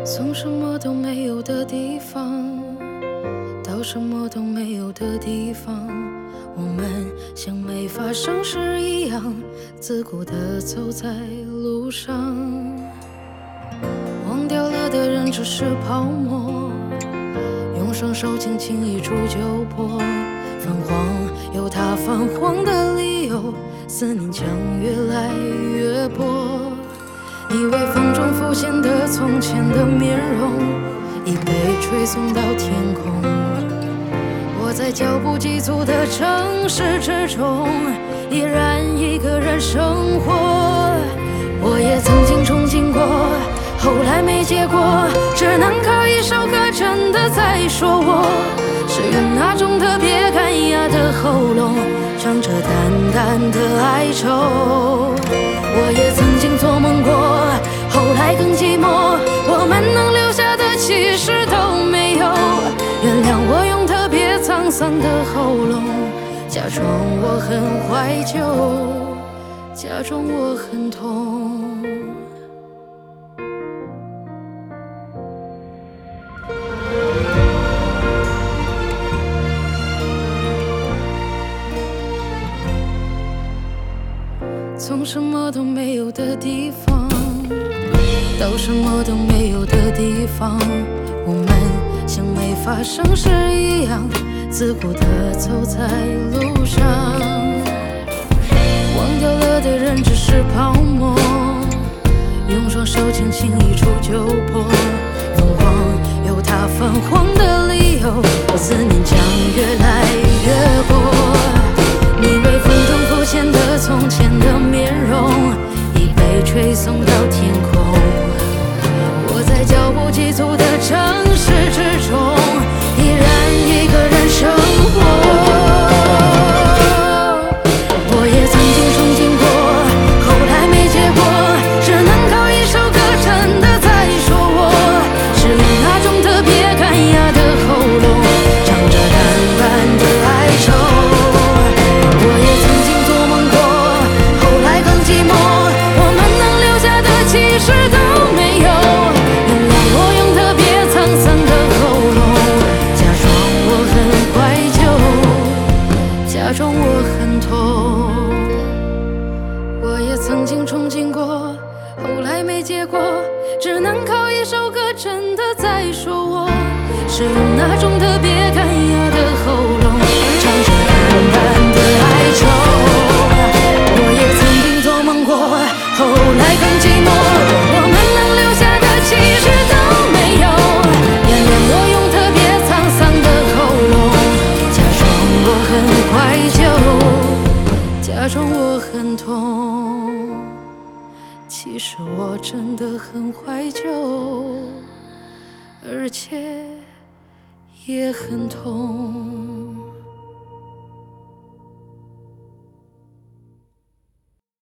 从什么都没有的地方到什么都没有的地方，我们像没发生事一样，自顾地走在路上。忘掉了的人只是泡沫，用双手轻轻一触就破。泛黄有它泛黄的理由，思念将越来越薄。你微风中浮现的从前的面容，已被吹送到天空。我在脚步急促的城市之中，依然一个人生活。我也曾经憧憬过，后来没结果，只能靠一首歌真的在说我，是用那种特别干哑的喉咙，唱着淡淡的哀愁。我也曾经做梦过，后来更寂寞，我们能留下的其实都没有。原谅我用特别沧桑的喉咙，假装我很怀旧，假装我很痛。从什么都没有的地方到什么都没有的地方，我们像没发生事一样，自顾地走在路上。忘掉了的人只是泡沫，用双手轻轻一触就破。泛黄有它泛黄的理由，思念将越来越薄。你微风中浮现的从前的面容，已被吹送到天空。我在脚步急促的城市之中，依然一个人生活。我也曾经憧憬过，后来没结果，只能靠一首歌真的在说我，是用那种特别干哑的喉咙，唱着淡淡的哀愁。我也曾经做梦过，后来更寂寞，我们能留下的其实都没有。原谅我用特别沧桑的喉咙，假装我很怀旧，假装我很痛。我也曾经憧憬过，后来没结果，只能靠一首歌真的在说我，是用那种特别干哑的喉咙，唱着淡淡的哀愁。我也曾经做梦过，后来更寂寞，我们能留下的其实都没有。原谅我用特别沧桑的喉咙，假装我很怀旧，假装我很痛。其实我真的很怀旧，而且也很痛。